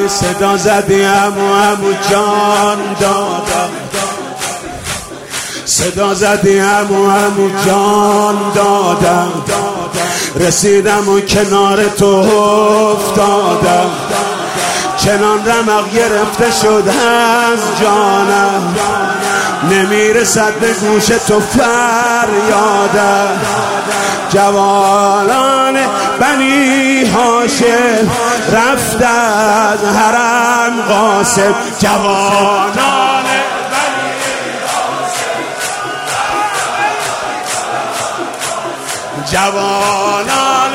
صدا زدی عمو جان دادم، صدا زدی عمو جان دادم، رسیدم و کنار تو افتادم، چنان رمق گرفته شد از جانم، نمیرسد به گوش تو فریادم. جوانان بنی هاشم رفت از حرم قاسم، جوانان بنی هاشم، جوانان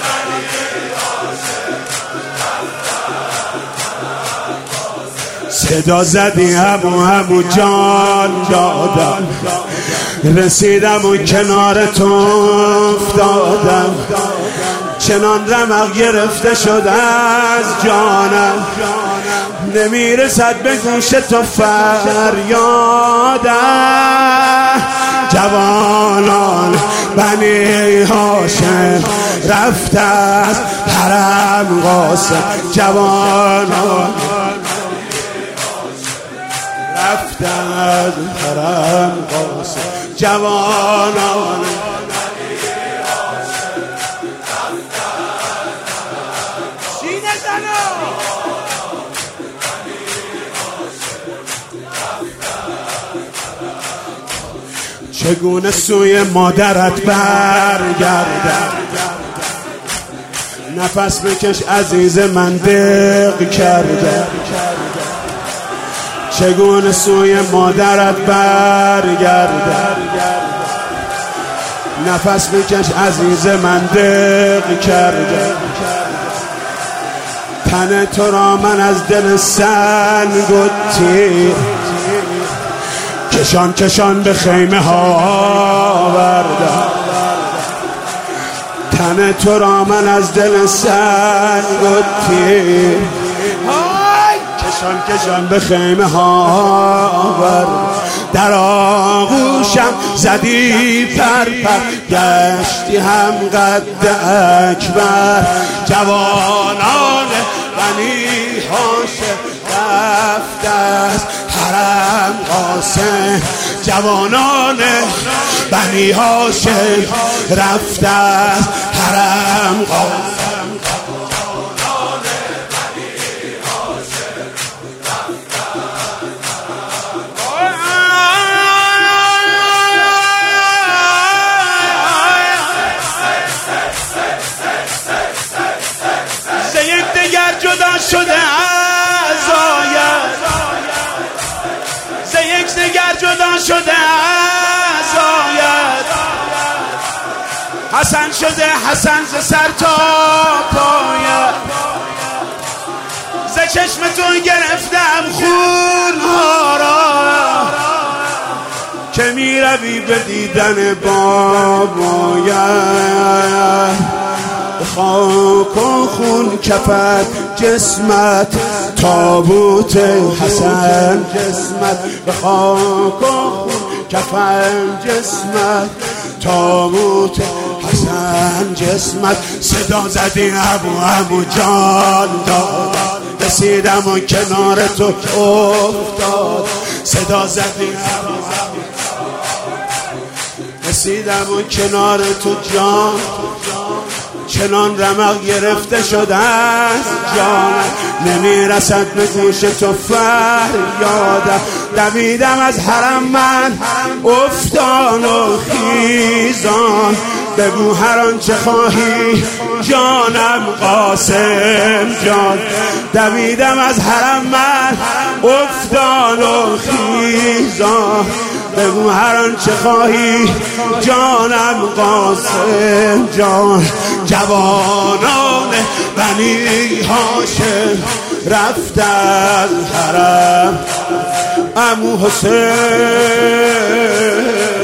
صدا زدی عمو جان دادم، رسیدم و کنار تو افتادم، چنان رمق گرفته شد از جانم، نمیرسد به گوش تو فریادم. جوانان بنی هاشم رفت از حرم قاسم، جوانان رفت از حرم قاسم، جوانان سینه زنا چگونه سوی مادرت برگردم، نفس بکش عزیز من دق کرده، چگونه سوی مادرت برگردم، نفس بکش عزیز من دق کرده، تن تو را من از دل سنگ و تیر کشان کشان به خیمه ها بردم، تن تو را من از دل سنگ و تیر کشان کشان به خیمه ها بردم، در آغوشم زدی پرپر گشتی هم قد اکبر، جوانان بنی هاشم رفت از حرم قاسم، جوانان بنی هاشم رفت از حرم قاسم، جدا شده از آید، ز یک دگر جدا شده از آید، حسن شده حسن ز سر تا پایت، ز چشمتون گرفتم خون ها را که می روی به دیدن بابایت، خاک و خون کفت جسمت تابوت حسن جسمت، به خاک و خون کفت جسمت تابوت حسن جسمت، صدا زدی عمو جان دادم، رسیدم و کنار تو افتاد، صدا زدی رسیدم و کنار تو جان، چنان رمق گرفته شد از جانم، نمیرسد به گوش تو فریادم، دویدم از حرم من افتان و خیزان، بگو هر آنچه خواهی جانم قاسم جان، دویدم از حرم من افتان و خیزان، بگو هر آنچه خواهی جانم قاسم جان، جوانان بنی هاشم رفت از حرم عمو حسین.